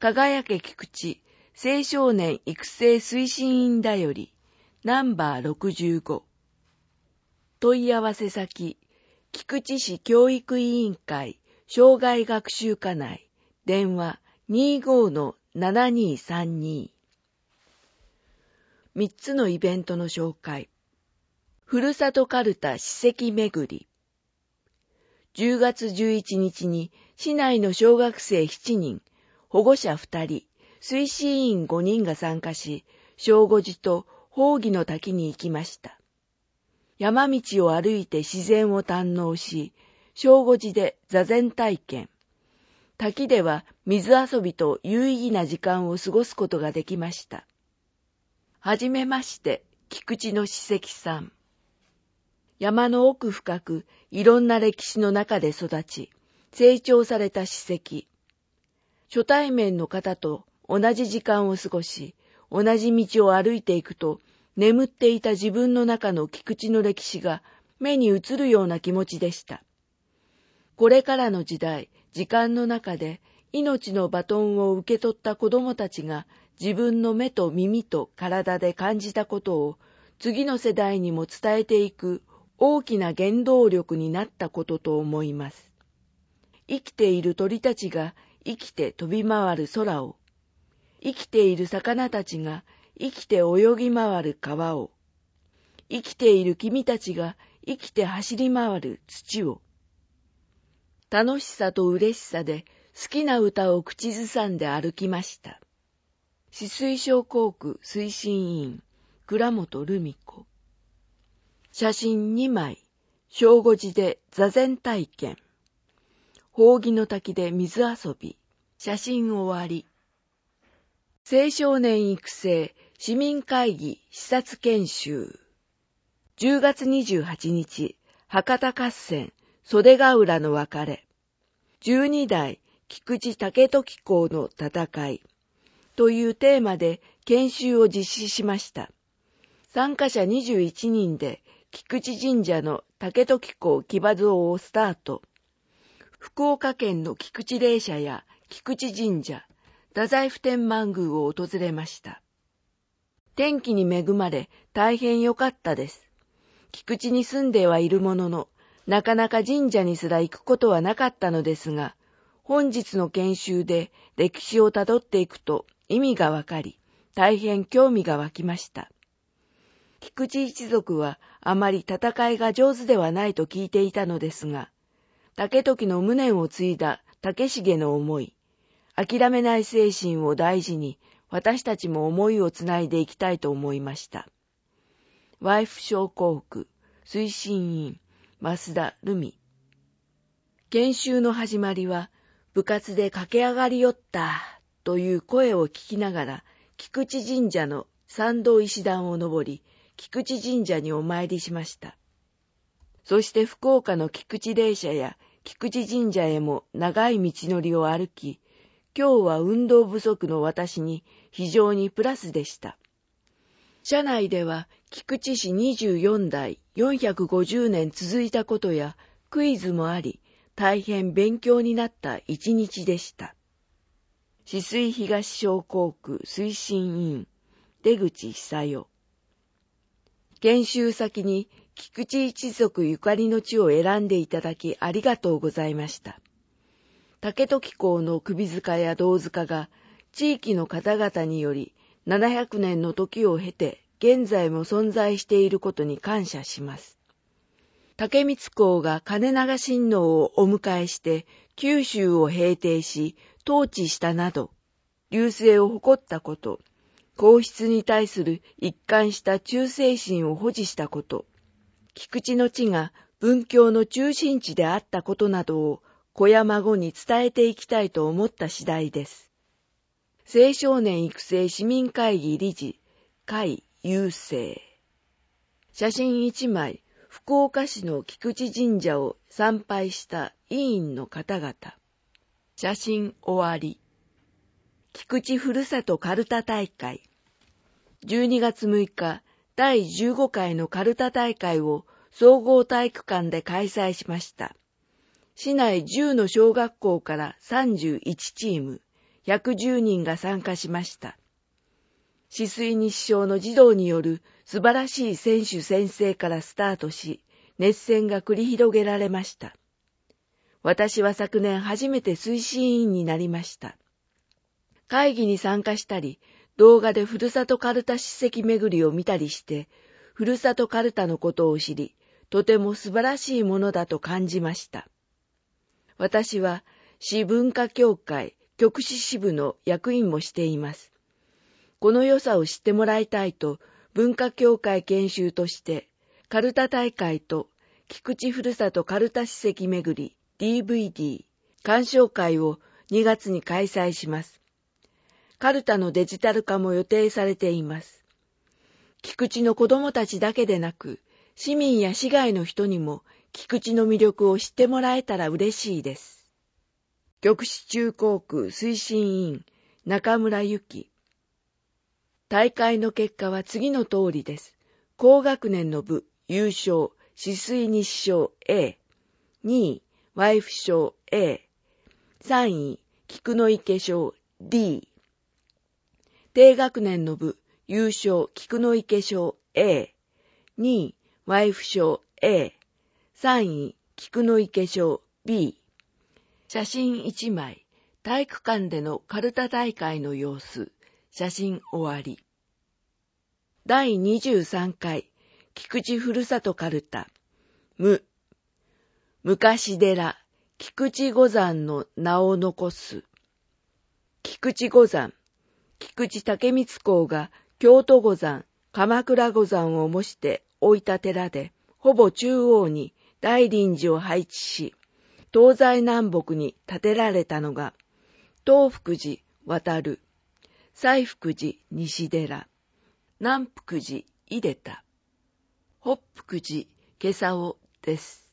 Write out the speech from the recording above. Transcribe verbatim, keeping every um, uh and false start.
輝け菊池青少年育成推進員だよりナンバーろくじゅうご。問い合わせ先、菊池市教育委員会生涯学習課内電話 にじゅうごのななにーさんに。みっつのイベントの紹介。ふるさとかるた史跡巡り。じゅうがつじゅういちにちに市内の小学生しちにん、保護者ふたり、推進員ごにんが参加し、正午寺と宝義の滝に行きました。山道を歩いて自然を堪能し、正午寺で座禅体験。滝では水遊びと有意義な時間を過ごすことができました。はじめまして、菊池の史跡さん。山の奥深くいろんな歴史の中で育ち、成長された史跡。初対面の方と同じ時間を過ごし、同じ道を歩いていくと、眠っていた自分の中の菊池の歴史が目に映るような気持ちでした。これからの時代、時間の中で命のバトンを受け取った子供たちが自分の目と耳と体で感じたことを次の世代にも伝えていく大きな原動力になったことと思います。生きている鳥たちが生きて飛び回る空を、生きている魚たちが生きて泳ぎ回る川を、生きている君たちが生きて走り回る土を、楽しさと嬉しさで好きな歌を口ずさんで歩きました。紫水晶校区推進委員、倉本留美子。写真にまい、正午寺で座禅体験。宝義の滝で水遊び。写真終わり。青少年育成市民会議視察研修。じゅうがつにじゅうはちにち、博多合戦、袖ヶ浦の別れ。じゅうにだい菊池竹時公の戦い。というテーマで研修を実施しました。参加者にじゅういちにんで菊池神社の竹時公騎馬像をスタート。福岡県の菊池霊社や菊池神社、太宰府天満宮を訪れました。天気に恵まれ大変良かったです。菊池に住んではいるものの、なかなか神社にすら行くことはなかったのですが、本日の研修で歴史をたどっていくと意味がわかり、大変興味が湧きました。菊池一族はあまり戦いが上手ではないと聞いていたのですが、竹時の無念を継いだ竹重の思い、諦めない精神を大事に私たちも思いをつないでいきたいと思いました。ワイフ症候区推進員増田留美。研修の始まりは部活で駆け上がりよったという声を聞きながら菊池神社の参道石段を登り菊池神社にお参りしました。そして福岡の菊池霊社や菊池神社へも長い道のりを歩き、今日は運動不足の私に非常にプラスでした。社内では菊池市にじゅうよんだいよんひゃくごじゅうねん続いたことやクイズもあり、大変勉強になった一日でした。紫水東商工区推進委員、出口久代。研修先に菊池一族ゆかりの地を選んでいただきありがとうございました。竹時公の首塚や胴塚が地域の方々によりななひゃくねんの時を経て現在も存在していることに感謝します。竹光公が金長親王をお迎えして九州を平定し統治したなど、隆盛を誇ったこと、皇室に対する一貫した忠誠心を保持したこと、菊池の地が文教の中心地であったことなどを子や孫に伝えていきたいと思った次第です。青少年育成市民会議理事、甲斐雄生。写真いちまい、福岡市の菊池神社を参拝した委員の方々。写真終わり。菊池ふるさとかるた大会。じゅうにがつむいか、だいじゅうごかいのかるた大会を総合体育館で開催しました。市内じゅうの小学校からさんじゅういちチーム、 ひゃくじゅうにんが参加しました。止水日照の児童による素晴らしい選手宣誓からスタートし、熱戦が繰り広げられました。私は昨年初めて推進委員になりました。会議に参加したり、動画でふるさとカルタ史跡巡りを見たりして、ふるさとカルタのことを知り、とても素晴らしいものだと感じました。私は市文化協会局市支部の役員もしています。この良さを知ってもらいたいと、文化協会研修として、カルタ大会と菊池ふるさとカルタ史跡巡り ディーブイディー 鑑賞会をにがつに開催します。カルタのデジタル化も予定されています。菊池の子供たちだけでなく、市民や市外の人にも菊池の魅力を知ってもらえたら嬉しいです。局市中高空推進委員中村由紀。大会の結果は次の通りです。高学年の部優勝、止水日照 A、にい、ワイフ賞 A、さんい、菊の池賞 D、低学年の部優勝、菊の池賞 A、にい、ワイフ賞 A、さんい、菊の池賞 B。写真いちまい、体育館でのカルタ大会の様子、写真終わり。だいにじゅうさんかい、菊池ふるさとカルタ、む、昔寺、菊池五山の名を残す。菊池五山、菊池武光公が京都五山、鎌倉五山を模して置いた寺で、ほぼ中央に大輪寺を配置し、東西南北に建てられたのが、東福寺、渡る、西福寺、西寺、南福寺、出田、北福寺、今朝尾です。